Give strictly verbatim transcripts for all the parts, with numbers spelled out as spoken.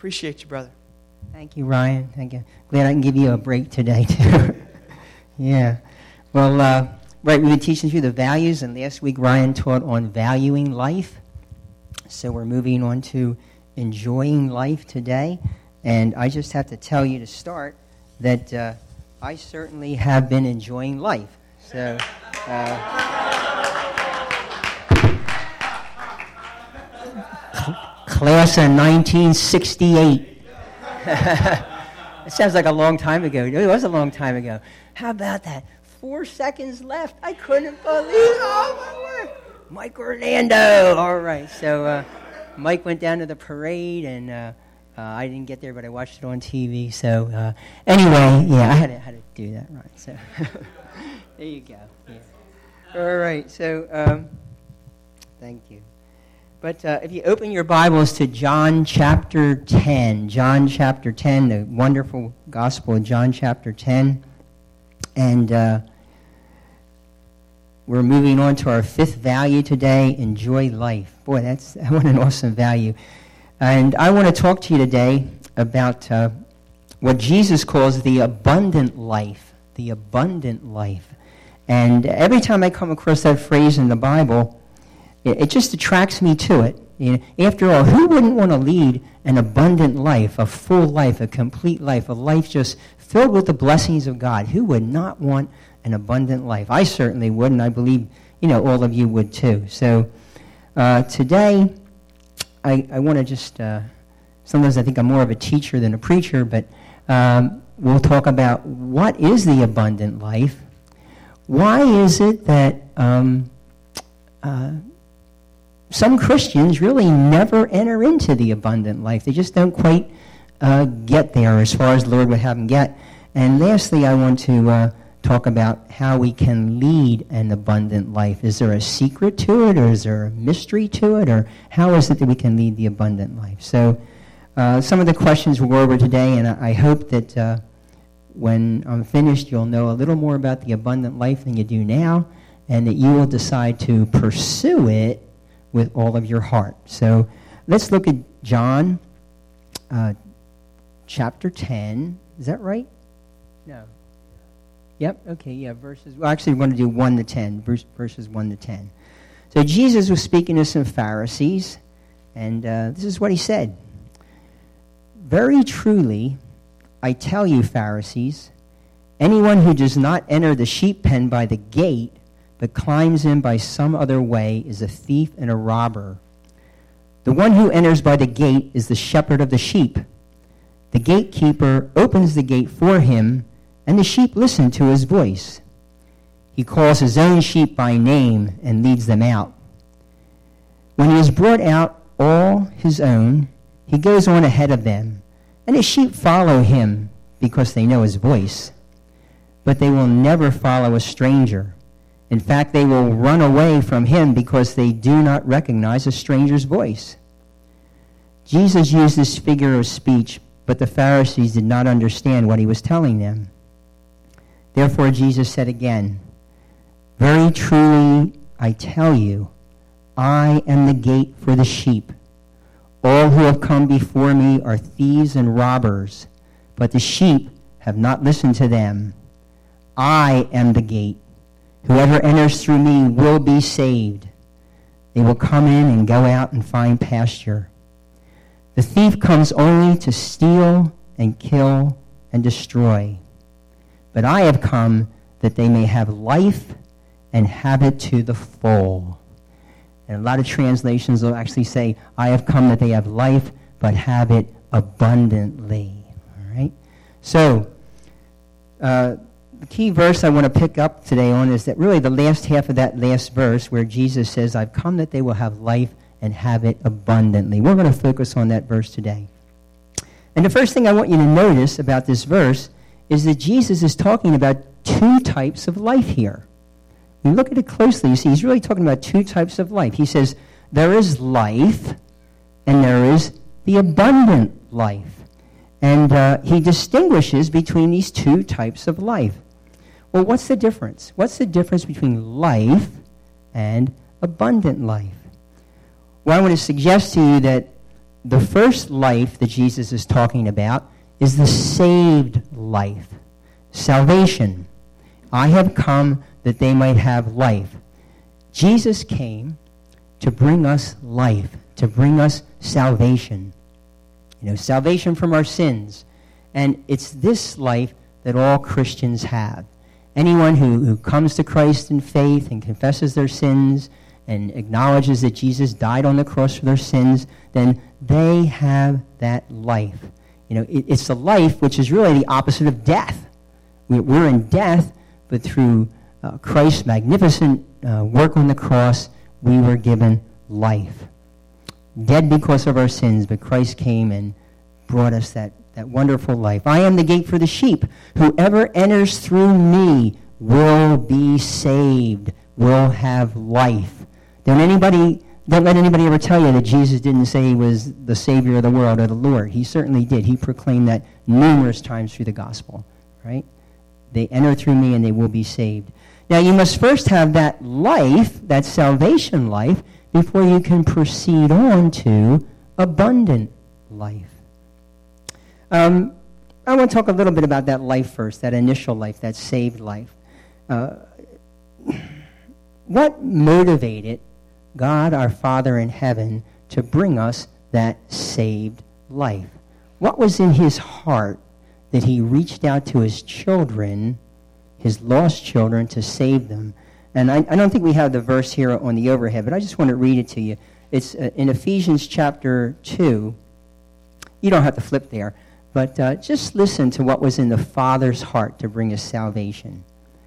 Appreciate you, brother. Thank you, Ryan. Thank you. Glad I can give you a break today, too. Yeah. Well, uh, right, we've been teaching through the values, and last week Ryan taught on valuing life. So we're moving on to enjoying life today. And I just have to tell you to start that uh, I certainly have been enjoying life. So, uh, class of nineteen sixty-eight. It sounds like a long time ago. It was a long time ago. How about that? Four seconds left. I couldn't believe it. Oh, my word. Mike Orlando. All right. So uh, Mike went down to the parade, and uh, uh, I didn't get there, but I watched it on T V. So uh, anyway, yeah, I had to, had to do that. Right. So there you go. Yeah. All right. So um, thank you. But uh, if you open your Bibles to John chapter ten, John chapter ten, the wonderful Gospel of John chapter ten, and uh, we're moving on to our fifth value today, enjoy life. Boy, that's what an awesome value. And I want to talk to you today about uh, what Jesus calls the abundant life, the abundant life. And every time I come across that phrase in the Bible, it just attracts me to it. You know, after all, who wouldn't want to lead an abundant life, a full life, a complete life, a life just filled with the blessings of God? Who would not want an abundant life? I certainly would, and I believe, you know, all of you would too. So uh, today, I, I want to just, uh, sometimes I think I'm more of a teacher than a preacher, but um, we'll talk about what is the abundant life. Why is it that um, uh, some Christians really never enter into the abundant life? They just don't quite uh, get there as far as the Lord would have them get. And lastly, I want to uh, talk about how we can lead an abundant life. Is there a secret to it, or is there a mystery to it, or how is it that we can lead the abundant life? So uh, some of the questions we'll go over today, and I, I hope that uh, when I'm finished, you'll know a little more about the abundant life than you do now, and that you will decide to pursue it with all of your heart. So let's look at John uh, chapter ten. Is that right? No. Yep, okay, yeah, verses, well, actually, we're going to do one to ten, verse, verses one to ten. So Jesus was speaking to some Pharisees, and uh, this is what he said. Very truly, I tell you, Pharisees, anyone who does not enter the sheep pen by the gate, but climbs in by some other way, is a thief and a robber. The one who enters by the gate is the shepherd of the sheep. The gatekeeper opens the gate for him, and the sheep listen to his voice. He calls his own sheep by name and leads them out. When he has brought out all his own, he goes on ahead of them, and the sheep follow him because they know his voice. But they will never follow a stranger. In fact, they will run away from him because they do not recognize a stranger's voice. Jesus used this figure of speech, but the Pharisees did not understand what he was telling them. Therefore, Jesus said again, very truly, I tell you, I am the gate for the sheep. All who have come before me are thieves and robbers, but the sheep have not listened to them. I am the gate. Whoever enters through me will be saved. They will come in and go out and find pasture. The thief comes only to steal and kill and destroy. But I have come that they may have life and have it to the full. And a lot of translations will actually say, I have come that they have life, but have it abundantly. All right? So, uh, the key verse I want to pick up today on is that really the last half of that last verse where Jesus says, I've come that they will have life and have it abundantly. We're going to focus on that verse today. And the first thing I want you to notice about this verse is that Jesus is talking about two types of life here. When you look at it closely, you see he's really talking about two types of life. He says there is life and there is the abundant life. And uh, he distinguishes between these two types of life. Well, what's the difference? What's the difference between life and abundant life? Well, I want to suggest to you that the first life that Jesus is talking about is the saved life, salvation. I have come that they might have life. Jesus came to bring us life, to bring us salvation. You know, salvation from our sins. And it's this life that all Christians have. Anyone who, who comes to Christ in faith and confesses their sins and acknowledges that Jesus died on the cross for their sins, then they have that life. You know, it, it's a life which is really the opposite of death. We, we're in death, but through uh, Christ's magnificent uh, work on the cross, we were given life. Dead because of our sins, but Christ came and brought us that, that wonderful life. I am the gate for the sheep. Whoever enters through me will be saved, will have life. Don't anybody, don't let anybody ever tell you that Jesus didn't say he was the Savior of the world or the Lord. He certainly did. He proclaimed that numerous times through the gospel, right? They enter through me and they will be saved. Now, you must first have that life, that salvation life, before you can proceed on to abundant life. Um, I want to talk a little bit about that life first, that initial life, that saved life. Uh, what motivated God, our Father in heaven, to bring us that saved life? What was in his heart that he reached out to his children, his lost children, to save them? And I, I don't think we have the verse here on the overhead, but I just want to read it to you. It's uh, in Ephesians chapter two. You don't have to flip there, but uh, just listen to what was in the Father's heart to bring us salvation.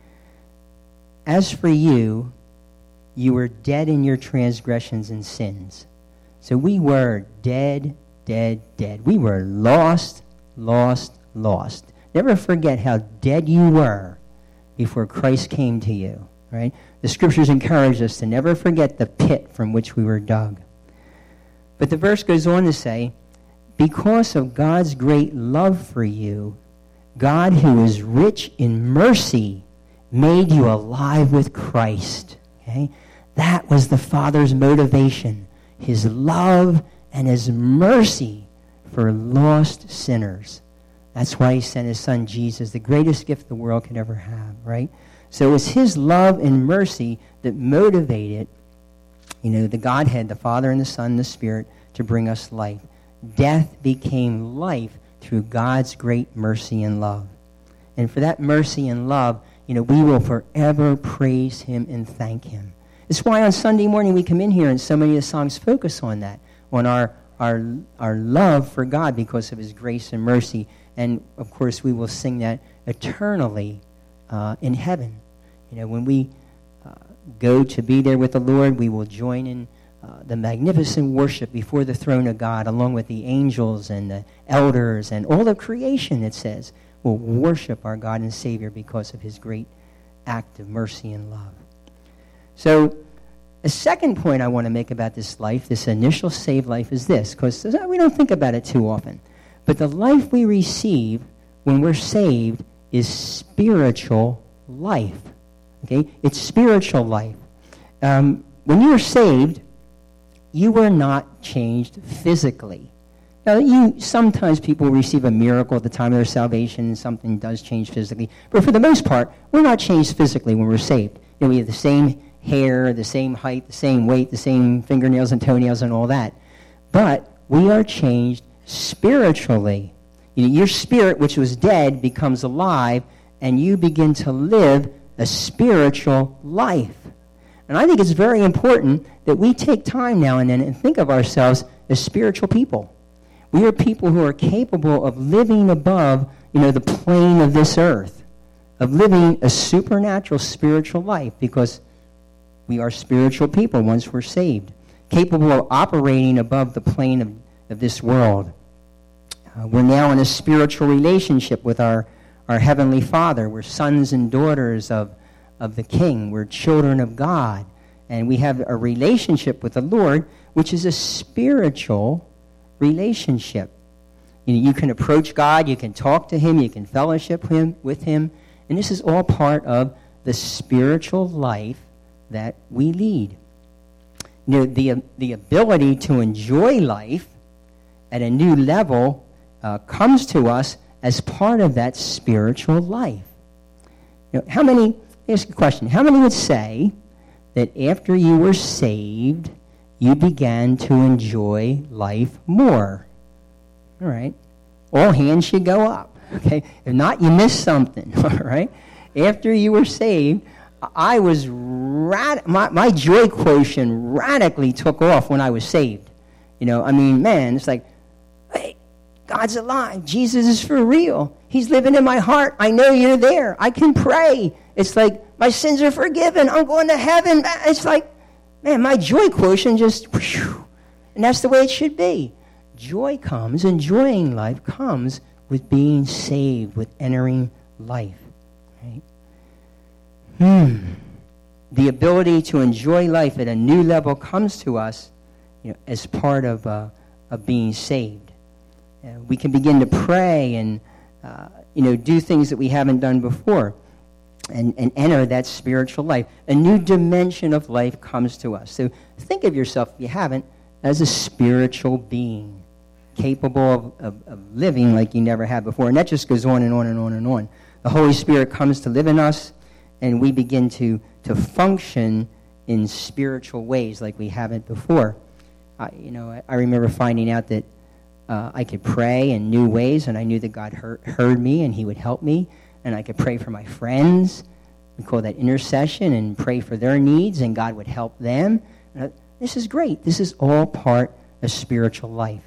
As for you, you were dead in your transgressions and sins. So we were dead, dead, dead. We were lost, lost, lost. Never forget how dead you were before Christ came to you. Right? The scriptures encourage us to never forget the pit from which we were dug. But the verse goes on to say, because of God's great love for you, God, who is rich in mercy, made you alive with Christ. Okay? That was the Father's motivation, his love and his mercy for lost sinners. That's why he sent his son Jesus, the greatest gift the world could ever have, right? So it's his love and mercy that motivated, you know, the Godhead, the Father and the Son and the Spirit, to bring us life. Death became life through God's great mercy and love. And for that mercy and love, you know, we will forever praise him and thank him. It's why on Sunday morning we come in here and so many of the songs focus on that, on our, our, our love for God because of his grace and mercy. And, of course, we will sing that eternally uh, in heaven. You know, when we uh, go to be there with the Lord, we will join in uh, the magnificent worship before the throne of God, along with the angels and the elders and all of creation, it says, will worship our God and Savior because of his great act of mercy and love. So a second point I want to make about this life, this initial saved life, is this, because we don't think about it too often. But the life we receive when we're saved is spiritual life. Okay? It's spiritual life. Um, when you were saved, you were not changed physically. Now, you sometimes people receive a miracle at the time of their salvation and something does change physically. But for the most part, we're not changed physically when we're saved. You know, we have the same hair, the same height, the same weight, the same fingernails and toenails and all that. But we are changed spiritually. You know, your spirit, which was dead, becomes alive, and you begin to live a spiritual life. And I think it's very important that we take time now and then and think of ourselves as spiritual people. We are people who are capable of living above, you know, the plane of this earth, of living a supernatural spiritual life, because we are spiritual people once we're saved, capable of operating above the plane of, of this world. Uh, we're now in a spiritual relationship with our, our Heavenly Father. We're sons and daughters of, of the King. We're children of God. And we have a relationship with the Lord, which is a spiritual relationship. You know, you can approach God, you can talk to him, you can fellowship him, with him, and this is all part of the spiritual life that we lead. You know, the, the ability to enjoy life at a new level uh, comes to us as part of that spiritual life. You know, how many, let me ask you a question, how many would say that after you were saved, you began to enjoy life more? All right. All hands should go up. Okay. If not, you missed something. All right. After you were saved, I was rad- my, my joy quotient radically took off when I was saved. You know, I mean, man, it's like, hey, God's alive. Jesus is for real. He's living in my heart. I know you're there. I can pray. It's like, my sins are forgiven. I'm going to heaven. It's like, man, my joy quotient just, whew, and that's the way it should be. Joy comes, enjoying life comes with being saved, with entering life. Right? Hmm. The ability to enjoy life at a new level comes to us, you know, as part of uh, of being saved. Uh, we can begin to pray and uh, you know do things that we haven't done before, and and enter that spiritual life. A new dimension of life comes to us. So think of yourself, if you haven't, as a spiritual being, capable of, of, of living like you never have before. And that just goes on and on and on and on. The Holy Spirit comes to live in us, and we begin to, to function in spiritual ways like we haven't before. I, you know, I, I remember finding out that uh, I could pray in new ways, and I knew that God heard, heard me, and He would help me, and I could pray for my friends. We call that intercession, and pray for their needs, and God would help them. Uh, this is great. This is all part of spiritual life.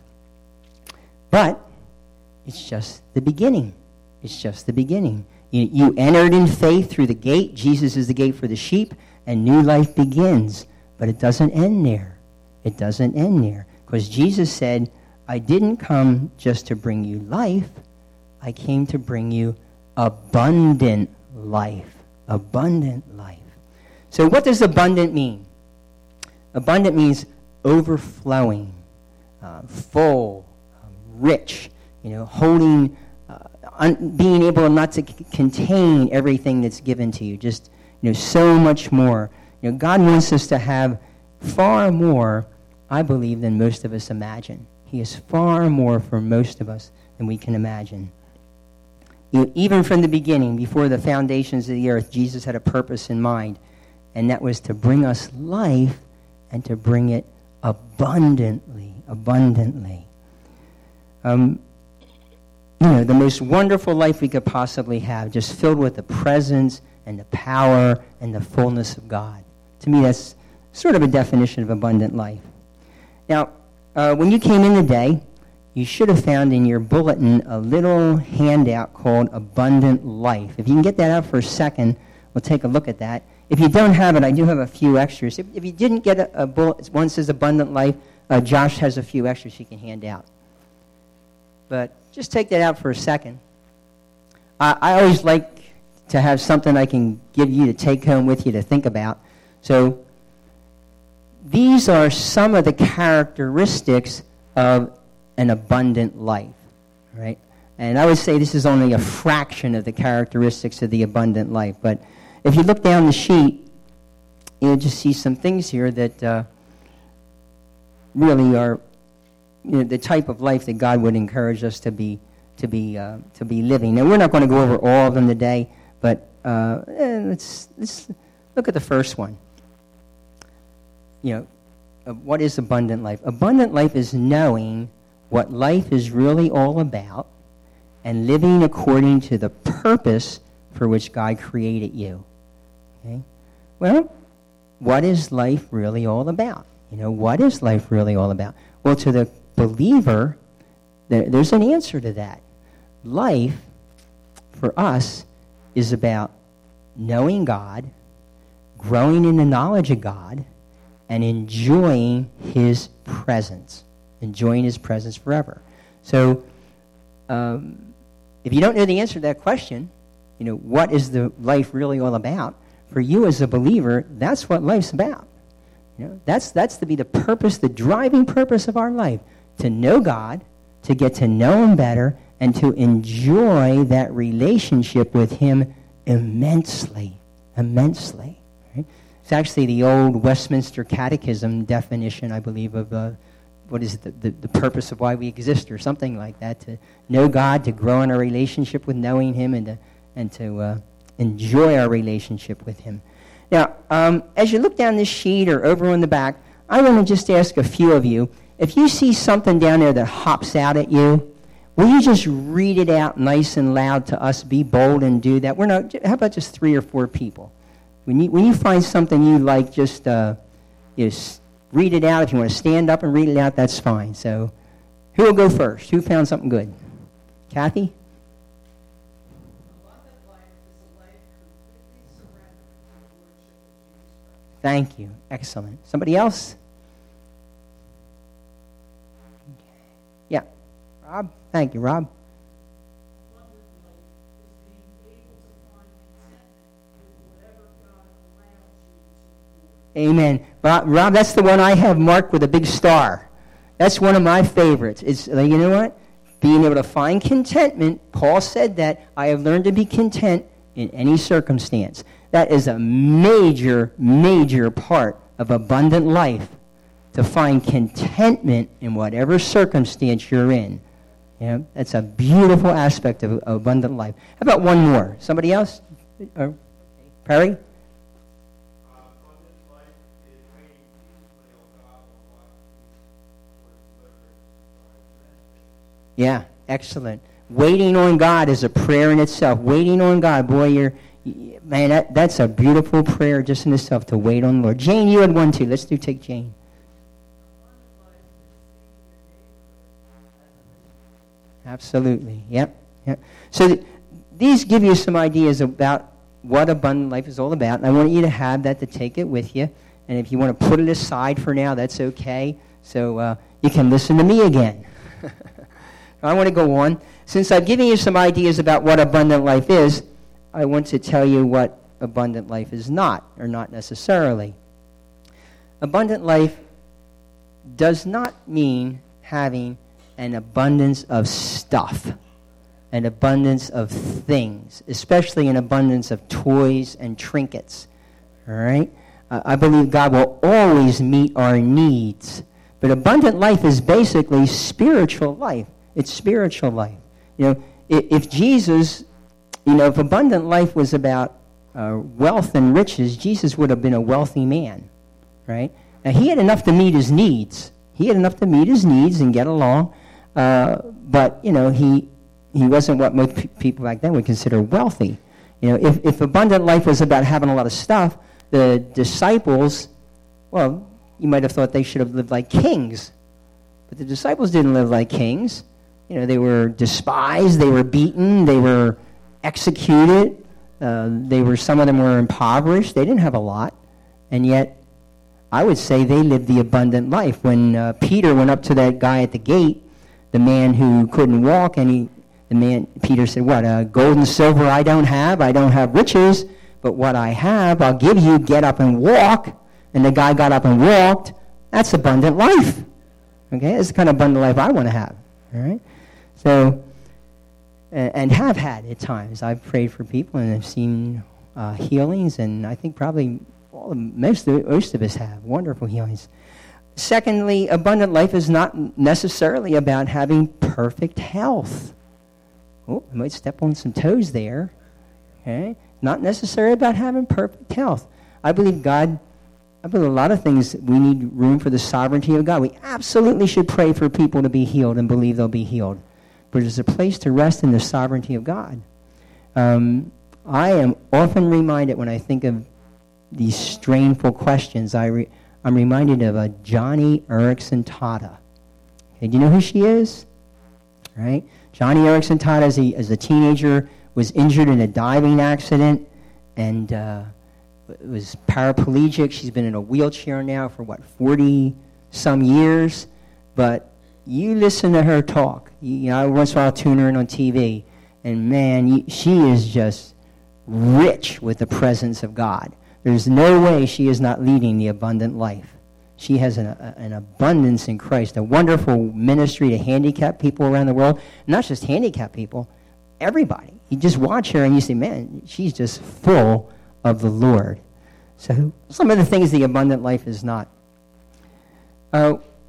But it's just the beginning. It's just the beginning. You, you entered in faith through the gate. Jesus is the gate for the sheep, and new life begins. But it doesn't end there. It doesn't end there. Because Jesus said, I didn't come just to bring you life. I came to bring you abundant life. Abundant life. So what does abundant mean? Abundant means overflowing, uh, full, um, rich, you know, holding, uh, un- being able not to c- contain everything that's given to you, just, you know, so much more. You know, God wants us to have far more, I believe, than most of us imagine. He has far more for most of us than we can imagine. You know, even from the beginning, before the foundations of the earth, Jesus had a purpose in mind, and that was to bring us life and to bring it abundantly, abundantly. Um, you know, the most wonderful life we could possibly have, just filled with the presence and the power and the fullness of God. To me, that's sort of a definition of abundant life. Now, uh, when you came in today, you should have found in your bulletin a little handout called Abundant Life. If you can get that out for a second, we'll take a look at that. If you don't have it, I do have a few extras. If, if you didn't get a, a bullet, one says Abundant Life, uh, Josh has a few extras he can hand out. But just take that out for a second. I, I always like to have something I can give you to take home with you to think about. So these are some of the characteristics of an abundant life, right? And I would say this is only a fraction of the characteristics of the abundant life. But if you look down the sheet, you'll just see some things here that uh, really are, you know, the type of life that God would encourage us to be to be uh, to be living. Now, we're not going to go over all of them today, but uh, eh, let's let's look at the first one. You know, uh, what is abundant life? Abundant life is knowing what life is really all about and living according to the purpose for which God created you. Okay? Well, what is life really all about? You know, what is life really all about? Well, to the believer, there, there's an answer to that. Life, for us, is about knowing God, growing in the knowledge of God, and enjoying His presence. Enjoying His presence forever. So, um, if you don't know the answer to that question, you know, what is the life really all about? For you as a believer, that's what life's about. You know, that's that's to be the purpose, the driving purpose of our life, to know God, to get to know Him better, and to enjoy that relationship with Him immensely, immensely. Right? It's actually the old Westminster Catechism definition, I believe, of uh, what is it, the, the, the purpose of why we exist or something like that, to know God, to grow in our relationship with knowing him, and to, and to uh, enjoy our relationship with him. Now, um, as you look down this sheet or over on the back, I want to just ask a few of you, if you see something down there that hops out at you, will you just read it out nice and loud to us? Be bold and do that. We're not. How about just three or four people? When you when you find something you like, just uh, just read it out. If you want to stand up and read it out, that's fine. So, who will go first? Who found something good? Kathy? Thank you. Excellent. Somebody else? Yeah. Rob? Thank you, Rob. Amen. Rob, Rob, that's the one I have marked with a big star. That's one of my favorites. It's, you know what? Being able to find contentment. Paul said that. I have learned to be content in any circumstance. That is a major, major part of abundant life, to find contentment in whatever circumstance you're in. You know, that's a beautiful aspect of, of abundant life. How about one more? Somebody else? Uh, Perry? Yeah, excellent. Waiting on God is a prayer in itself. Waiting on God, boy, you're... Man, that, that's a beautiful prayer just in itself, to wait on the Lord. Jane, you had one too. Let's do take Jane. Absolutely. Yep. Yep. So th- these give you some ideas about what abundant life is all about. And I want you to have that, to take it with you. And if you want to put it aside for now, that's okay. So uh, you can listen to me again. I want to go on. Since I've given you some ideas about what abundant life is, I want to tell you what abundant life is not, or not necessarily. Abundant life does not mean having an abundance of stuff, an abundance of things, especially an abundance of toys and trinkets. All right? Uh, I believe God will always meet our needs. But abundant life is basically spiritual life. It's spiritual life. You know, if, if Jesus... You know, if abundant life was about uh, wealth and riches, Jesus would have been a wealthy man, right? Now, he had enough to meet his needs. He had enough to meet his needs and get along, uh, but, you know, he he wasn't what most pe- people back then would consider wealthy. You know, if, if abundant life was about having a lot of stuff, the disciples, well, you might have thought they should have lived like kings, but the disciples didn't live like kings. You know, they were despised, they were beaten, they were executed. Uh, they were, some of them were impoverished. They didn't have a lot. And yet, I would say they lived the abundant life. When uh, Peter went up to that guy at the gate, the man who couldn't walk, and he, the man, Peter said, what, uh, gold and silver I don't have, I don't have riches, but what I have, I'll give you, get up and walk. And the guy got up and walked. That's abundant life. Okay, that's the kind of abundant life I want to have. All right? So, and have had at times. I've prayed for people and I've seen uh, healings, and I think probably all, most, of, most of us have wonderful healings. Secondly, abundant life is not necessarily about having perfect health. Oh, I might step on some toes there. Okay, not necessarily about having perfect health. I believe God, I believe a lot of things, we need room for the sovereignty of God. We absolutely should pray for people to be healed and believe they'll be healed. But there's a place to rest in the sovereignty of God. Um, I am often reminded when I think of these strainful questions, I re, I'm reminded of a Johnny Erickson Tata. Okay, do you know who she is? Right? Johnny Erickson Tata, as a, as a teenager, was injured in a diving accident and uh, was paraplegic. She's been in a wheelchair now for, what, forty-some years? But you listen to her talk. You know, once in a while I'll tune her in on T V, and man, you, she is just rich with the presence of God. There's no way she is not leading the abundant life. She has an, a, an abundance in Christ, a wonderful ministry to handicapped people around the world. Not just handicapped people, everybody. You just watch her and you say, man, she's just full of the Lord. So some of the things the abundant life is not. Uh,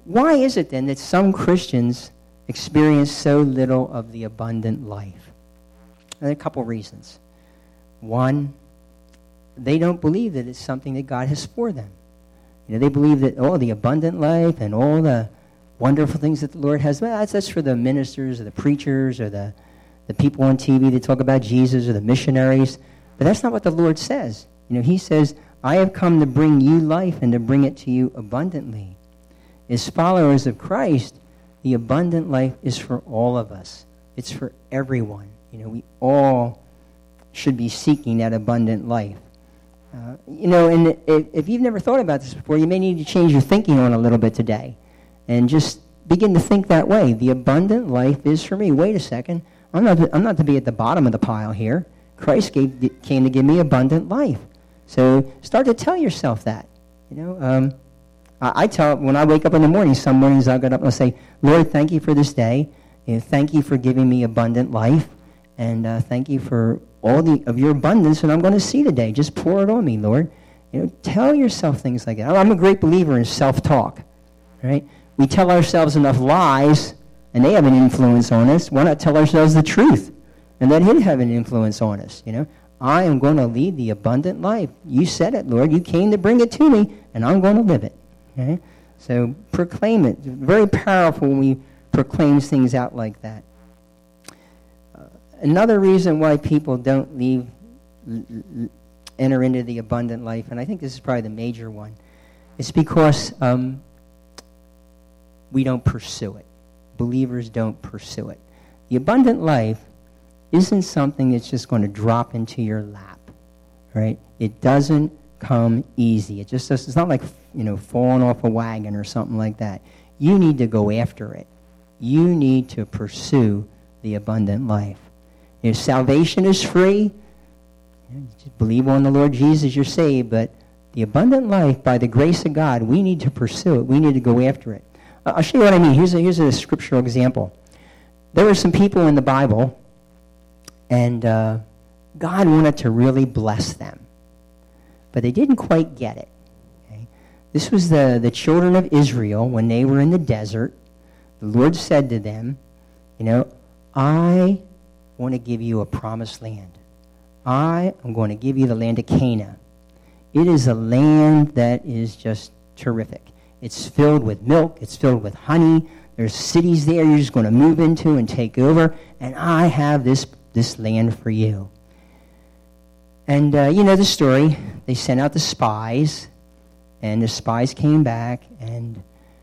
why is it then that some Christians experience so little of the abundant life? And there are a couple reasons. One, they don't believe that it's something that God has for them. You know, they believe that, oh, the abundant life and all the wonderful things that the Lord has, well, that's, that's for the ministers or the preachers or the, the people on T V that talk about Jesus or the missionaries. But that's not what the Lord says. You know, he says, I have come to bring you life and to bring it to you abundantly. As followers of Christ, the abundant life is for all of us. It's for everyone. You know, we all should be seeking that abundant life. Uh, you know, and if, if you've never thought about this before, you may need to change your thinking on a little bit today and just begin to think that way. The abundant life is for me. Wait a second. I'm not, I'm not to be at the bottom of the pile here. Christ gave, came to give me abundant life. So start to tell yourself that. You know, um, I, I tell, when I wake up in the morning, some mornings I'll get up and I'll say, Lord, thank you for this day. You know, thank you for giving me abundant life. And uh, thank you for all the of your abundance that I'm going to see today. Just pour it on me, Lord. You know, tell yourself things like that. I'm a great believer in self-talk, right? We tell ourselves enough lies, and they have an influence on us. Why not tell ourselves the truth, and let it have an influence on us, you know? I am going to lead the abundant life. You said it, Lord. You came to bring it to me, and I'm going to live it, okay? So proclaim it. Very powerful when we proclaim things out like that. Another reason why people don't leave, enter into the abundant life, and I think this is probably the major one, is because um, we don't pursue it. Believers don't pursue it. The abundant life isn't something that's just going to drop into your lap, right? It doesn't come easy. It just doesn't, it's not like, you know, falling off a wagon or something like that. You need to go after it. You need to pursue the abundant life. If salvation is free, you know, just believe on the Lord Jesus, you're saved. But the abundant life, by the grace of God, we need to pursue it. We need to go after it. Uh, I'll show you what I mean. Here's a, here's a scriptural example. There were some people in the Bible, and uh, God wanted to really bless them. But they didn't quite get it. Okay? This was the, the children of Israel when they were in the desert. The Lord said to them, you know, I want to give you a promised land. I am going to give you the land of Canaan. It is a land that is just terrific. It's filled with milk. It's filled with honey. There's cities there you're just going to move into and take over. And I have this, this land for you. And uh, you know the story. They sent out the spies. And the spies came back. And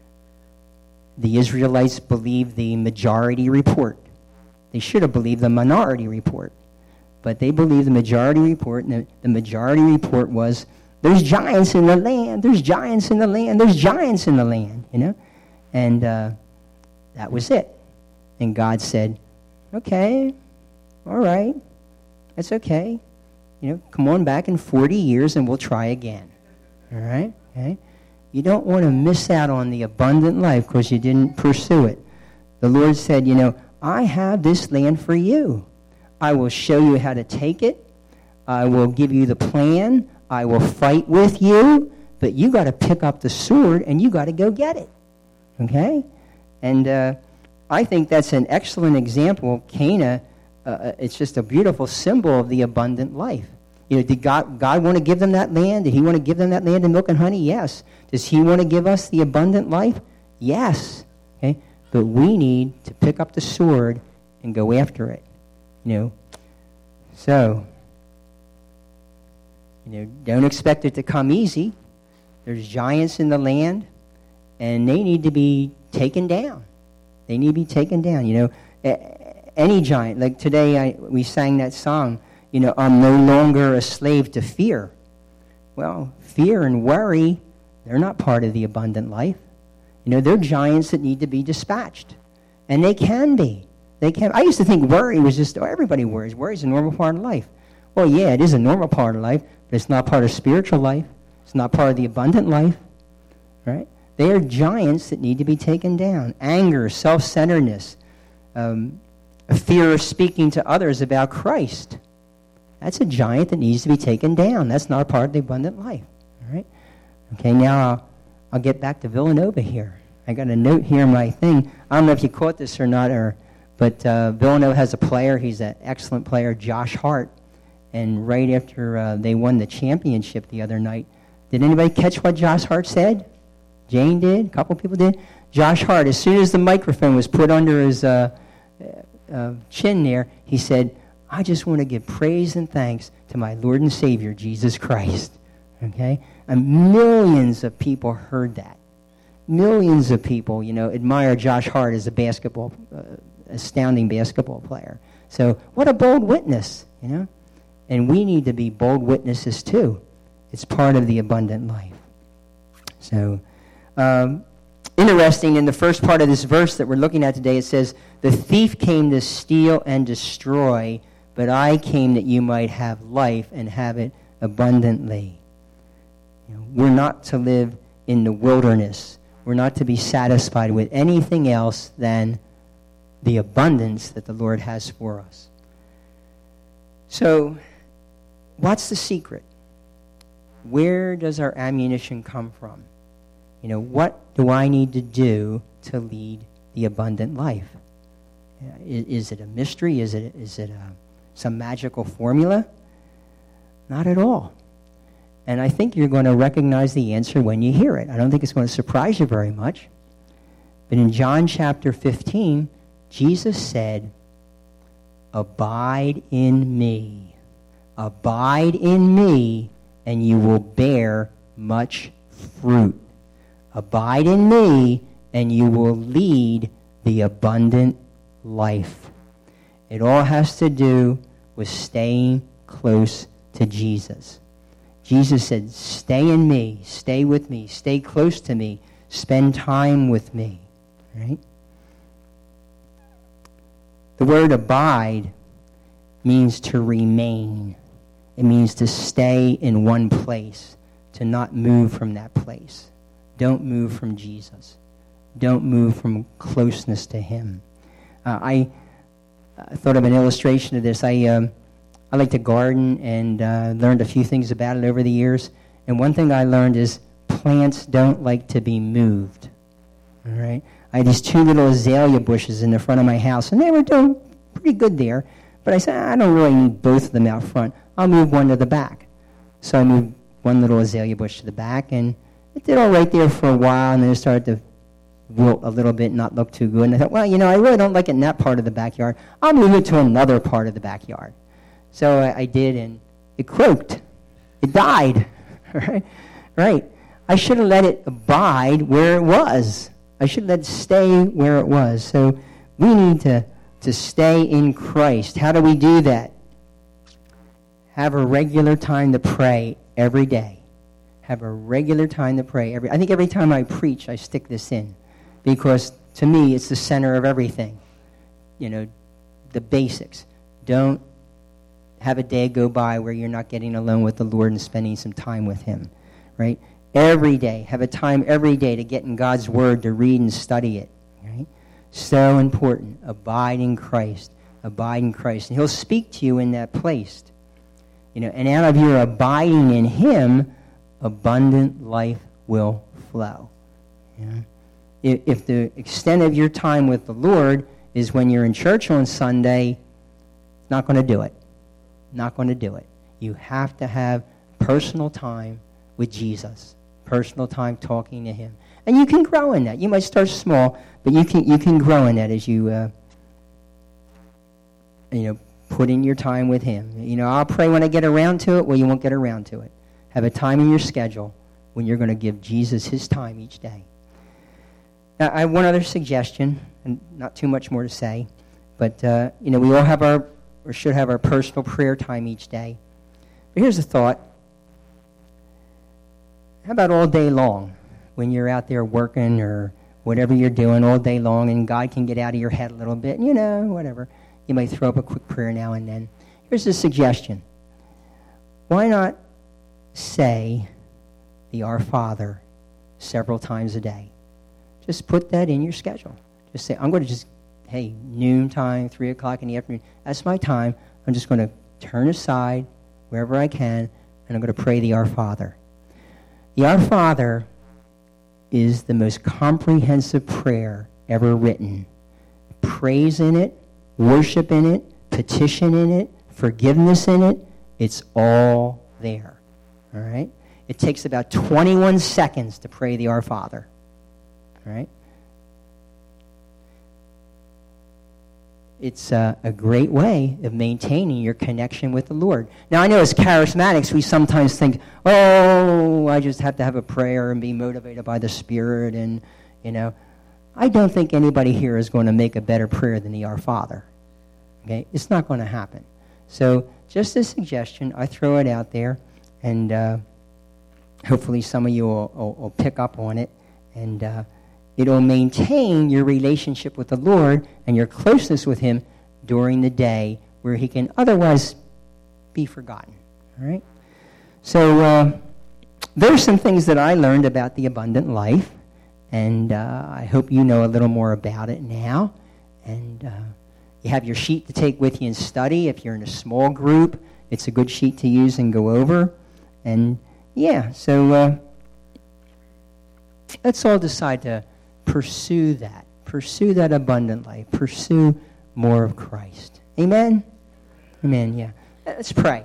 the Israelites believed the majority report. They should have believed the minority report. But they believed the majority report, and the, the majority report was, there's giants in the land, there's giants in the land, there's giants in the land, you know? And uh, that was it. And God said, okay, all right, that's okay. You know, come on back in forty years and we'll try again. All right? Okay? You don't want to miss out on the abundant life because you didn't pursue it. The Lord said, you know, I have this land for you. I will show you how to take it. I will give you the plan. I will fight with you. But you got to pick up the sword and you got to go get it. Okay? And uh, I think that's an excellent example. Canaan, uh, it's just a beautiful symbol of the abundant life. You know, did God, God want to give them that land? Did he want to give them that land of milk and honey? Yes. Does he want to give us the abundant life? Yes. Okay? But we need to pick up the sword and go after it. You know, so, you know, don't expect it to come easy. There's giants in the land, and they need to be taken down. They need to be taken down. You know, any giant. Like today, I, we sang that song, you know, I'm no longer a slave to fear. Well, fear and worry, they're not part of the abundant life. You know, they're giants that need to be dispatched. And they can be. They can. I used to think worry was just, oh, everybody worries. Worry is a normal part of life. Well, yeah, it is a normal part of life, but it's not part of spiritual life. It's not part of the abundant life. Right? They are giants that need to be taken down. Anger, self-centeredness, um, a fear of speaking to others about Christ. That's a giant that needs to be taken down. That's not a part of the abundant life. All right? Okay, now I'll, I'll get back to Villanova here. I I got a note here in my thing. I don't know if you caught this or not, or but uh, Villanova has a player. He's an excellent player, Josh Hart. And right after uh, they won the championship the other night, did anybody catch what Josh Hart said? Jane did. A couple people did. Josh Hart, as soon as the microphone was put under his uh, uh, chin there, he said, I just want to give praise and thanks to my Lord and Savior, Jesus Christ. Okay? And millions of people heard that. Millions of people, you know, admire Josh Hart as a basketball, uh, astounding basketball player. So what a bold witness, you know? And we need to be bold witnesses too. It's part of the abundant life. So, um, interesting, in the first part of this verse that we're looking at today, it says, the thief came to steal and destroy, but I came that you might have life and have it abundantly. You know, we're not to live in the wilderness. We're not to be satisfied with anything else than the abundance that the Lord has for us. So, what's the secret? Where does our ammunition come from? You know, what do I need to do to lead the abundant life? Is, is it a mystery? Is it is it a, some magical formula? Not at all. And I think you're going to recognize the answer when you hear it. I don't think it's going to surprise you very much. But in John chapter fifteen, Jesus said, abide in me. Abide in me, and you will bear much fruit. Abide in me, and you will lead the abundant life. It all has to do with staying close to Jesus. Jesus said, stay in me, stay with me, stay close to me, spend time with me. Right? The word abide means to remain. It means to stay in one place, to not move from that place. Don't move from Jesus. Don't move from closeness to him. Uh, I, I thought of an illustration of this. I um, I like to garden and uh, learned a few things about it over the years. And one thing I learned is plants don't like to be moved. All right? I had these two little azalea bushes in the front of my house, and they were doing pretty good there. But I said, I don't really need both of them out front. I'll move one to the back. So I moved one little azalea bush to the back, and it did all right there for a while, and then it started to wilt a little bit, not look too good. And I thought, well, you know, I really don't like it in that part of the backyard. I'll move it to another part of the backyard. So I, I did, and it croaked. It died. Right? Right. I should have let it abide where it was. I should let it stay where it was. So we need to, to stay in Christ. How do we do that? Have a regular time to pray every day. Have a regular time to pray. Every. I think every time I preach, I stick this in. Because to me, it's the center of everything. You know, the basics. Don't have a day go by where you're not getting alone with the Lord and spending some time with him. Right? Every day. Have a time every day to get in God's Word, to read and study it. Right? So important. Abide in Christ. Abide in Christ. And he'll speak to you in that place. You know, and out of your abiding in him, abundant life will flow. You know? If, if the extent of your time with the Lord is when you're in church on Sunday, it's not going to do it. Not going to do it. You have to have personal time with Jesus. Personal time talking to him. And you can grow in that. You might start small, but you can you can grow in that as you uh, you know, put in your time with him. You know, I'll pray when I get around to it. Well, you won't get around to it. Have a time in your schedule when you're going to give Jesus his time each day. Now, I have one other suggestion, and not too much more to say, but, uh, you know, we all have our, or should have our personal prayer time each day. But here's a thought. How about all day long, when you're out there working or whatever you're doing all day long, and God can get out of your head a little bit, you know, whatever. You might throw up a quick prayer now and then. Here's a suggestion. Why not say the Our Father several times a day? Just put that in your schedule. Just say, I'm going to just, hey, noon time, three o'clock in the afternoon, that's my time. I'm just going to turn aside wherever I can, and I'm going to pray the Our Father. The Our Father is the most comprehensive prayer ever written. Praise in it, worship in it, petition in it, forgiveness in it. It's all there. All right? It takes about twenty-one seconds to pray the Our Father. All right? It's uh, a great way of maintaining your connection with the Lord. Now, I know as charismatics, we sometimes think, oh, I just have to have a prayer and be motivated by the Spirit. And, you know, I don't think anybody here is going to make a better prayer than the Our Father. Okay? It's not going to happen. So just a suggestion, I throw it out there, and uh, hopefully some of you will, will, will pick up on it, and uh, it'll maintain your relationship with the Lord and your closeness with Him during the day where He can otherwise be forgotten. All right? So uh, there's some things that I learned about the abundant life, and uh, I hope you know a little more about it now. And uh, you have your sheet to take with you and study. If you're in a small group, it's a good sheet to use and go over. And yeah, so uh, let's all decide to pursue that. Pursue that abundant life. Pursue more of Christ. Amen? Amen, yeah. Let's pray.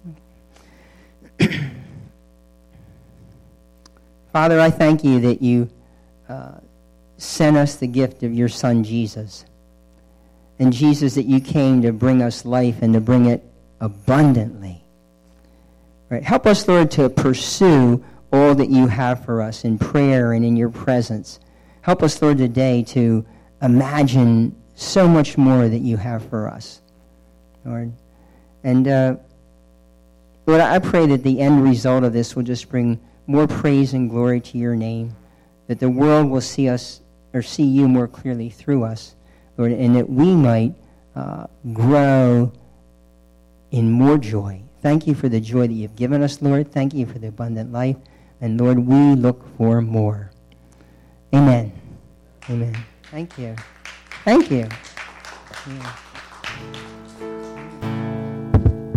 Father, I thank you that you uh, sent us the gift of your Son, Jesus. And Jesus, that you came to bring us life and to bring it abundantly. Right? Help us, Lord, to pursue all that you have for us in prayer and in your presence. Help us, Lord, today to imagine so much more that you have for us, Lord. And, uh, Lord, I pray that the end result of this will just bring more praise and glory to your name, that the world will see us or see you more clearly through us, Lord, and that we might uh, grow in more joy. Thank you for the joy that you've given us, Lord. Thank you for the abundant life. And, Lord, we look for more. Amen. Amen. Thank you. Thank you. Yeah.